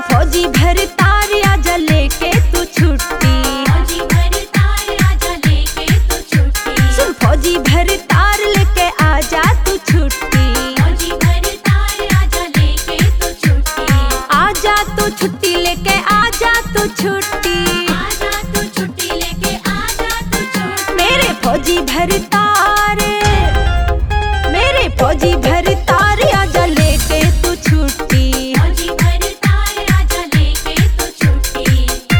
फौजी भर तार आजा लेके तू छुट्टी, फौजी भर तार आजा लेके तू छुट्टी, सुन फौजी भर तार लेके आजा तू छुट्टी, फौजी भर तार आजा लेके तू छुट्टी, आजा तू छुट्टी लेके आजा तू छुट्टी, आजा तू छुट्टी लेके आजा तू छुट्टी, मेरे फौजी भर तार, मेरे फौजी भर तार आजा लेके तू छुट्टी। फौजी भर तार आजा लेके तू छुट्टी।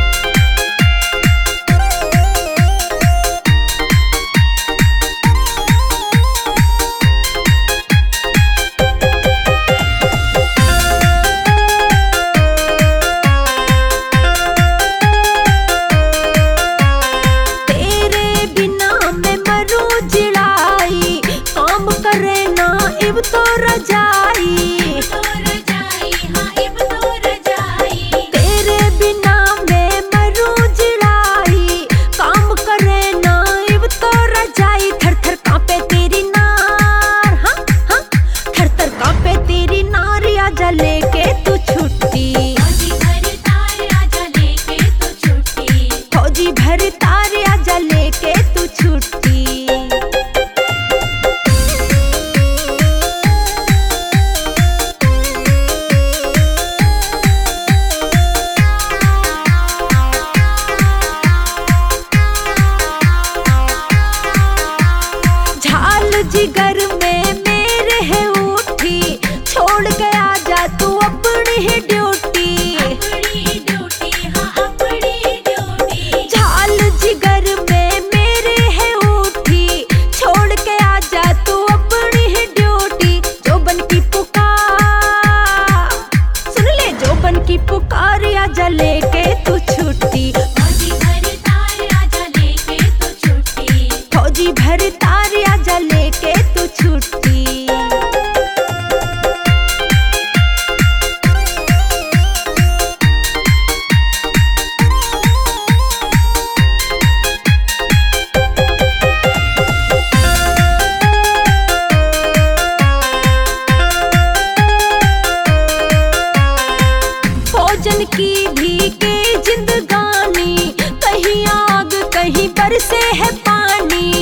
तेरे बिना मैं मरूं जिड़ाई, काम करे ना इब तो रजाई, तो रजाई हाँ इब तो रजाई, तेरे बिना मैं मरूं जिड़ाई, काम करे ना इब तो रजाई। थर थर कांपे तेरी नार, हाँ हाँ थर थर कांपे तेरी नार आजा लेके तू छुट्टी, फौजी भर तार आजा लेके तू छुट्टी, फौजी भर तार आजा लेके तू छुट्टी। झाल जिगर में मेरे है उठी, छोड़ के आजा तू अपनी ही ड्यूटी, अपनी ड्यूटी हाँ अपनी ड्यूटी, झाल जिगर में मेरे है उठी, छोड़ के आजा तू अपनी ही ड्यूटी। जोबन की पुकार, सुन ले जोबन की पुकार आजा लेके तू छुट्टी, फौजी भर तार आजा लेके तू छुट्टी, फौजी भर तार आजा लेके तू छुट्टी। फौजन की भी के जिंदगानी, कहीं आग कहीं बरसे है पानी,